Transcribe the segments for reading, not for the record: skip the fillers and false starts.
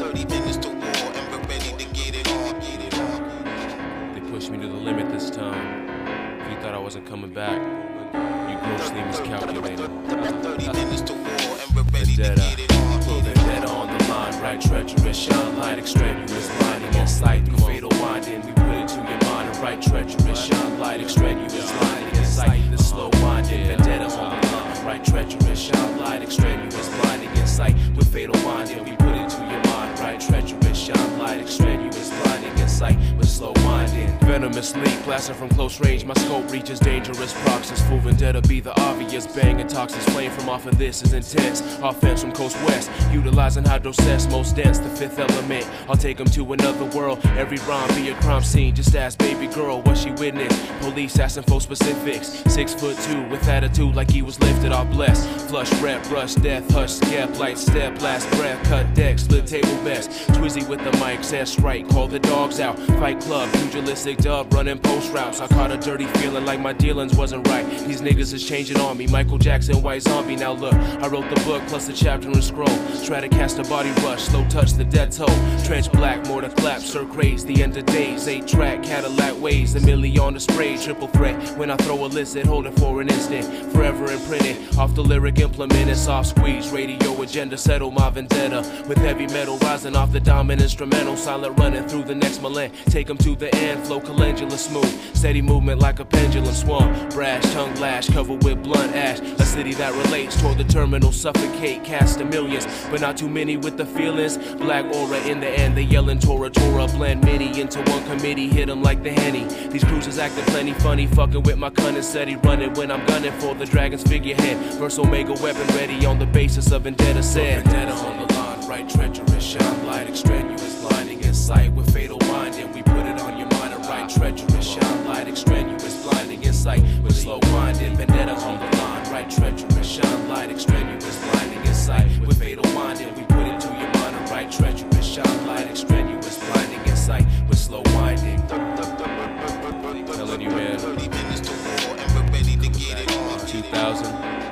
30 minutes to war, and we're ready to get it on. They pushed me to the limit this time. If you thought I wasn't coming back, you grossly miscalculated. 30 minutes to war, and we're ready to get it on. Vendetta on the line, right, treacherous, shine light, extraneous, blinding in sight, through fatal winding. We put it to your mind, and right, treacherous, shine light, extraneous, blinding in sight, the slow winding. Vendetta on the line, right, treacherous, shine light, extraneous, blinding in sight, with fatal winding. We put it to your mind, right, treacherous, shine light, extraneous, blinding in sight, with slow winding. Venomous leak, blasting from close range, my scope reaches dangerous proxies. Full vendetta be the obvious, bang and toxins flame from off of this is intense. Offense from coast west, utilizing hydrocess, most dense, the fifth element. I'll take them to another world, every rhyme be a crime scene. Just ask baby girl what she witnessed. Police asking for specifics. 6'2" with attitude like he was lifted off blessed. Flush rep, rush death, hush scab, light step, last breath, cut deck, split table best. Twizzy with the mic, says right, call the dogs out. Fight club, pugilistic dub, running post routes. I caught a dirty feeling like my dealings wasn't right. These niggas is changing on me. Michael Jackson, white zombie. Now look, I wrote the book plus the chapter and scroll. Try to cast a body rush, slow touch the dead toe. Trench black, more to clap, sir craze. The end of days, 8-track, Cadillac ways. A million on the spray, triple threat. When I throw a illicit, hold it for an instant. Forever imprinted, off the lyric implement and soft squeeze. Radio agenda, settle my vendetta. With heavy metal rising off the dominant instrumental. Silent running through the next millenn. Take them to the end, flow calendula smooth. Steady movement like a pendulum swung. Brash, tongue lash, covered with blunt ash. A city that relates toward the terminal, suffocate, cast of millions. But not too many with the feelings. Black aura in the end, they yelling Tora Tora. Blend many into one committee, hit them like the Henny. These cruisers acting plenty funny, fucking with my cunning, steady running when I'm gunning for the dragon's figurehead. Verse Omega weapon ready on the basis of vendetta said. Vendetta on the line, right, treacherous, shine light, extraneous, blinding in sight with fatal winding. We put it on your mind, and right, treacherous, shine light, extraneous, blinding in sight with slow winding. Vendetta on the line, right, treacherous, shine light, extraneous, blinding in sight with fatal winding. We put it to your mind, and right, treacherous, shine light, extraneous, blinding in sight with slow winding. Telling you, man, 30 minutes to war, and we're ready to get it on. 2000,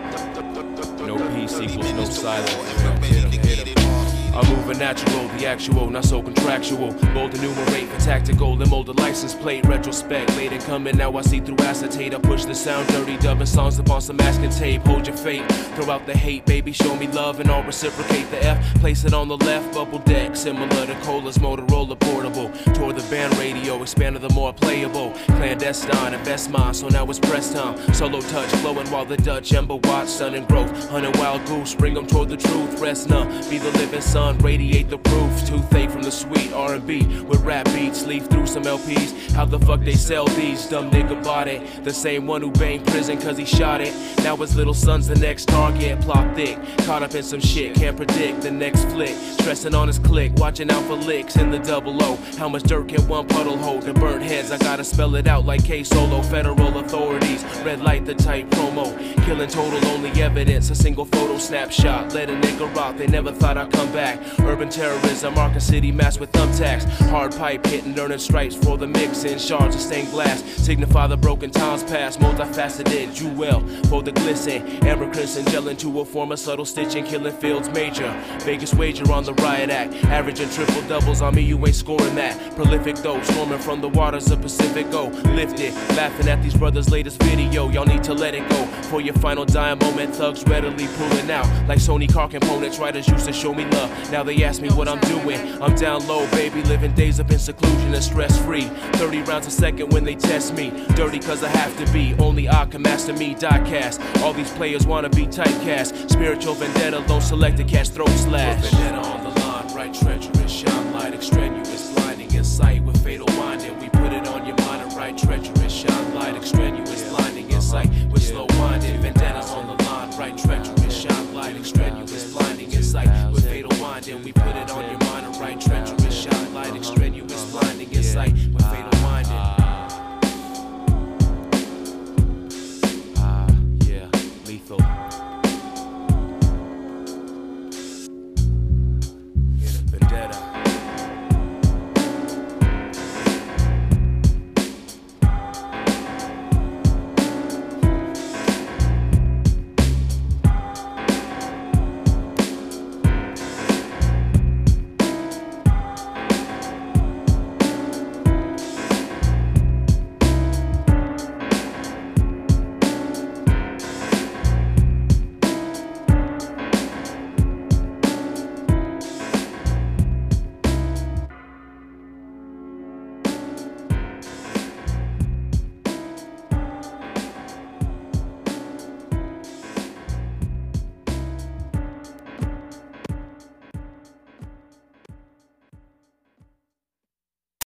no peace equals no silence. Hit 'em. I'm moving natural, the actual, not so contractual. Bold enumerate for tactical, limo the license plate. Retrospect, late and coming, now I see through acetate. I push the sound dirty, dubbing songs upon some masking tape. Hold your fate, throw out the hate, baby. Show me love and I'll reciprocate the F. Place it on the left, bubble deck, similar to Cola's Motorola portable. Toward the band radio, expanded the more playable. Clandestine, invest mine, so now it's press time. Solo touch, flowing while the Dutch Ember watch, sun and growth. Hunting wild goose, bring them toward the truth. Rest none, be the living sun. Radiate the proof, toothache from the sweet R&B with rap beats, leaf through some LPs. How the fuck they sell these? Dumb nigga bought it. The same one who banged prison cause he shot it. Now his little son's the next target. Plot thick, caught up in some shit, can't predict the next flick. Stressing on his click, watching out for licks in the double O. How much dirt can one puddle hold? The burnt heads, I gotta spell it out like K-Solo. Federal authorities, red light the tight promo. Killing total, only evidence, a single photo snapshot. Let a nigga rock, they never thought I'd come back. Urban terrorism, Arkham City masked with thumbtacks. Hard pipe hitting, earning stripes for the mix-in. Shards of stained glass signify the broken times past. Multifaceted, jewel for the glisten. Amber crimson gel into a form of subtle stitching. Killing fields major. Vegas wager on the riot act. Averaging triple doubles on me, you ain't scoring that. Prolific though, storming from the waters of Pacific. Go lifted, laughing at these brothers' latest video. Y'all need to let it go. For your final dying moment, thugs readily pulling out. Like Sony car components, writers used to show me love. Now they ask me what I'm doing. I'm down low, baby, living days up in seclusion and stress free. 30 rounds a second when they test me. Dirty cause I have to be. Only I can master me, diecast. All these players wanna be typecast. Spiritual vendetta, lone selected catch, throat slash. Vendetta on the line, right, treacherous, shine light, extraneous, blinding in sight with fatal winding. We put it on your mind, and right, treacherous, shine light, extraneous.